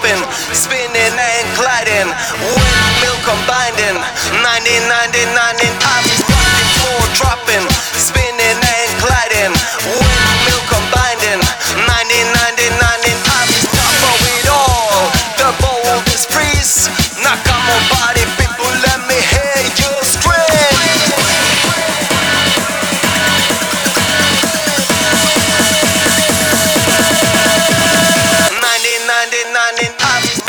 dropping, spinning and gliding, windmill combining, 1999 in office, floor dropping, spinning and gliding, windmill combining, 1999 in office, top of it all, the boldest freeze. Now come on body people, let me hear you scream. 1999 in office.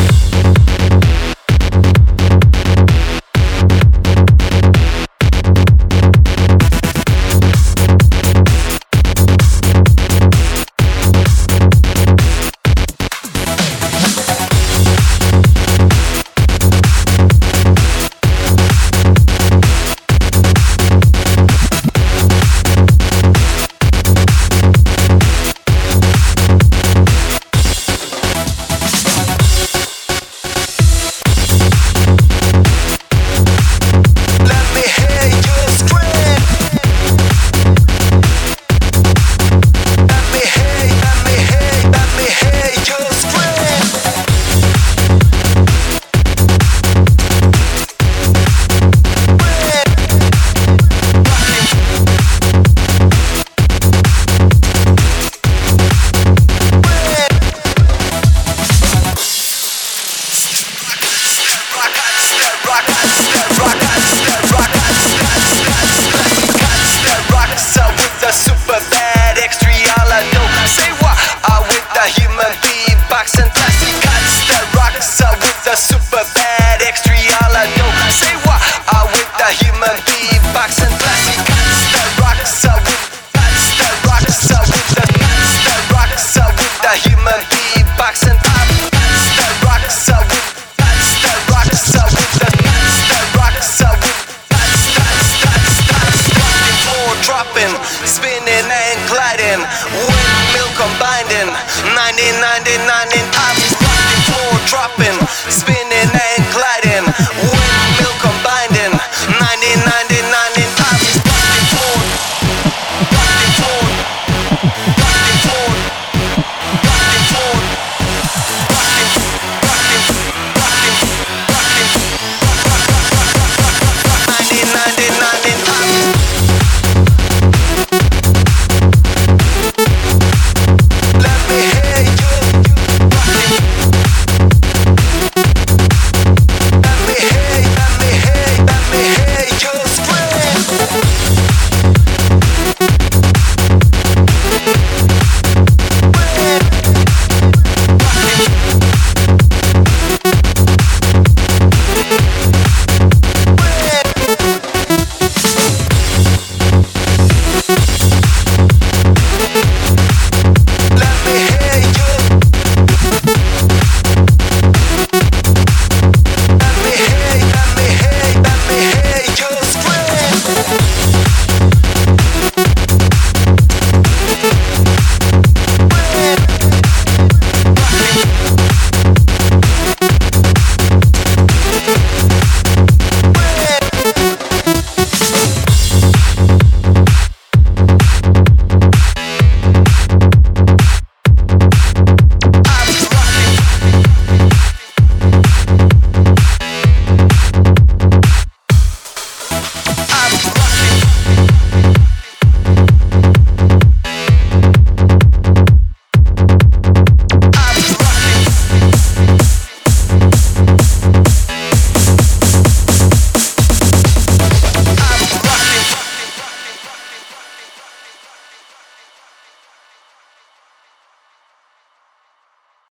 Super bad extra, all I know. Say what? With the human beatbox and classic cuts that rocks. With the super bad extra, all I know. Say what? With the human beatbox and classic cuts that rocks. With cuts that rocks. With the cuts that rocks. With the human beatbox and cuts that rocks. With cuts that rocks. With the cuts that rocks. With cuts floor dropping, spinning and gliding, windmill combining, 1999 in